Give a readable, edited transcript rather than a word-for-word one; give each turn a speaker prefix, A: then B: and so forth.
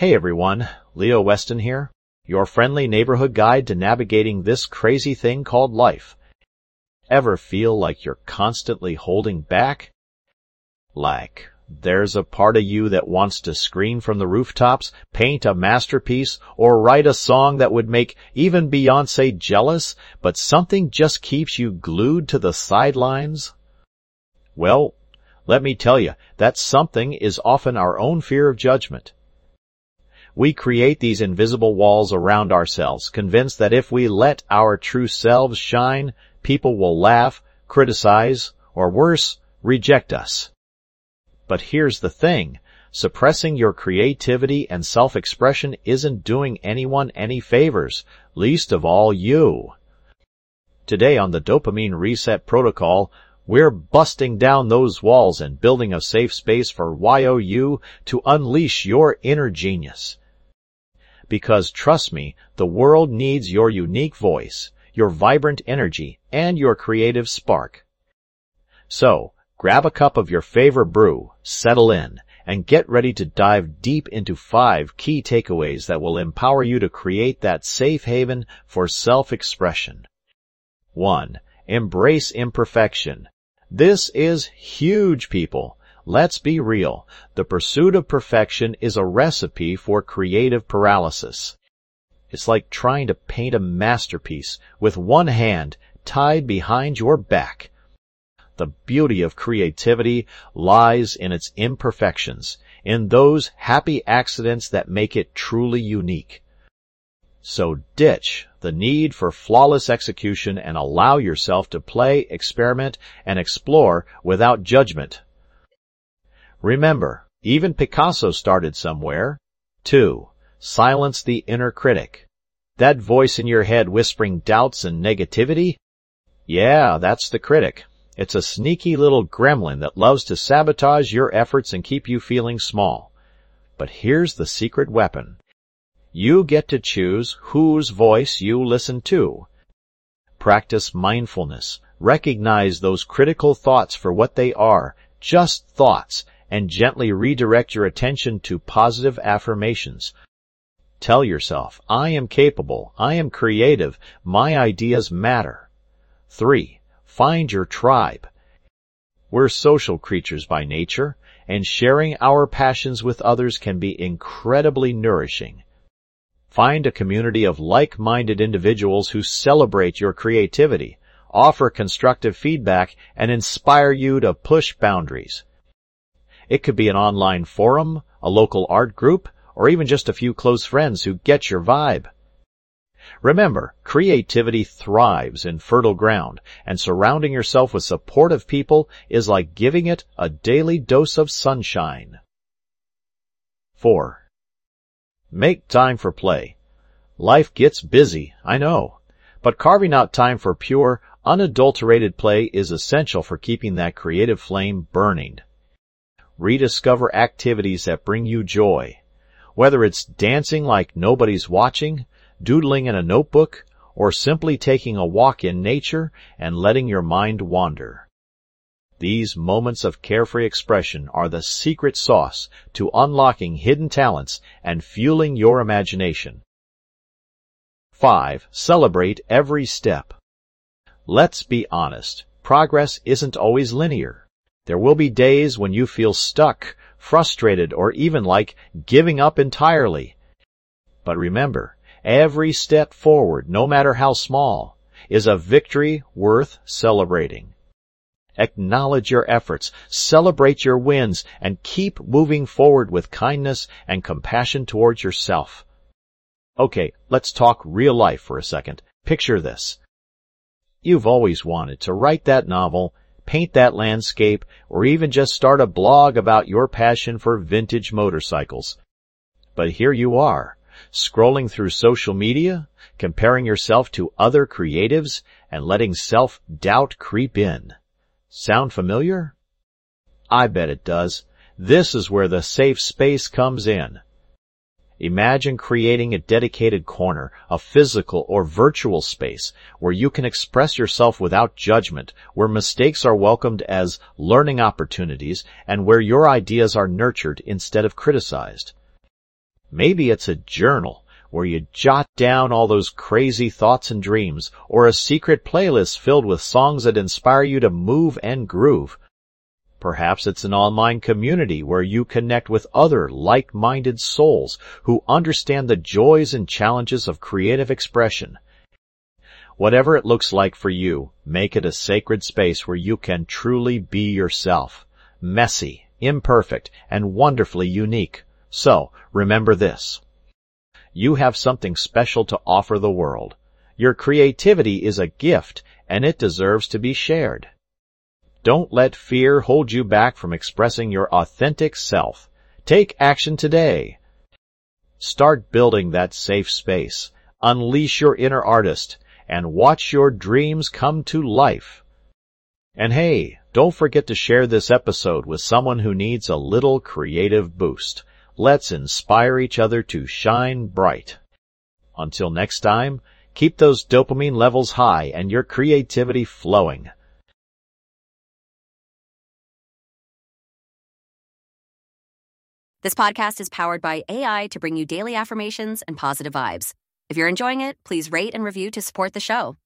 A: Hey everyone, Leo Weston here, your friendly neighborhood guide to navigating this crazy thing called life. Ever feel like you're constantly holding back? Like there's a part of you that wants to scream from the rooftops, paint a masterpiece, or write a song that would make even Beyoncé jealous, but something just keeps you glued to the sidelines? Well, let me tell you, that something is often our own fear of judgment. We create these invisible walls around ourselves, convinced that if we let our true selves shine, people will laugh, criticize, or worse, reject us. But here's the thing, suppressing your creativity and self-expression isn't doing anyone any favors, least of all you. Today on the Dopamine Reset Protocol, we're busting down those walls and building a safe space for YOU to unleash your inner genius. Because trust me, the world needs your unique voice, your vibrant energy, and your creative spark. So, grab a cup of your favorite brew, settle in, and get ready to dive deep into 5 key takeaways that will empower you to create that safe haven for self-expression. 1. Embrace imperfection. This is huge, people. Let's be real. The pursuit of perfection is a recipe for creative paralysis. It's like trying to paint a masterpiece with one hand tied behind your back. The beauty of creativity lies in its imperfections, in those happy accidents that make it truly unique. So ditch the need for flawless execution and allow yourself to play, experiment, and explore without judgment. Remember, even Picasso started somewhere. 2. Silence the inner critic. That voice in your head whispering doubts and negativity? Yeah, that's the critic. It's a sneaky little gremlin that loves to sabotage your efforts and keep you feeling small. But here's the secret weapon. You get to choose whose voice you listen to. Practice mindfulness. Recognize those critical thoughts for what they are, just thoughts, and gently redirect your attention to positive affirmations. Tell yourself, I am capable, I am creative, my ideas matter. 3. Find your tribe. We're social creatures by nature, and sharing our passions with others can be incredibly nourishing. Find a community of like-minded individuals who celebrate your creativity, offer constructive feedback, and inspire you to push boundaries. It could be an online forum, a local art group, or even just a few close friends who get your vibe. Remember, creativity thrives in fertile ground, and surrounding yourself with supportive people is like giving it a daily dose of sunshine. 4. Make time for play. Life gets busy, I know, but carving out time for pure, unadulterated play is essential for keeping that creative flame burning. Rediscover activities that bring you joy. Whether it's dancing like nobody's watching, doodling in a notebook, or simply taking a walk in nature and letting your mind wander. These moments of carefree expression are the secret sauce to unlocking hidden talents and fueling your imagination. 5. Celebrate every step. Let's be honest, progress isn't always linear. There will be days when you feel stuck, frustrated, or even like giving up entirely. But remember, every step forward, no matter how small, is a victory worth celebrating. Acknowledge your efforts, celebrate your wins, and keep moving forward with kindness and compassion towards yourself. Okay, let's talk real life for a second. Picture this. You've always wanted to write that novel, paint that landscape, or even just start a blog about your passion for vintage motorcycles. But here you are, scrolling through social media, comparing yourself to other creatives, and letting self-doubt creep in. Sound familiar? I bet it does. This is where the safe space comes in. Imagine creating a dedicated corner, a physical or virtual space, where you can express yourself without judgment, where mistakes are welcomed as learning opportunities, and where your ideas are nurtured instead of criticized. Maybe it's a journal where you jot down all those crazy thoughts and dreams, or a secret playlist filled with songs that inspire you to move and groove. Perhaps it's an online community where you connect with other like-minded souls who understand the joys and challenges of creative expression. Whatever it looks like for you, make it a sacred space where you can truly be yourself. Messy, imperfect, and wonderfully unique. So, remember this. You have something special to offer the world. Your creativity is a gift, and it deserves to be shared. Don't let fear hold you back from expressing your authentic self. Take action today. Start building that safe space. Unleash your inner artist, and watch your dreams come to life. And hey, don't forget to share this episode with someone who needs a little creative boost. Let's inspire each other to shine bright. Until next time, keep those dopamine levels high and your creativity flowing.
B: This podcast is powered by AI to bring you daily affirmations and positive vibes. If you're enjoying it, please rate and review to support the show.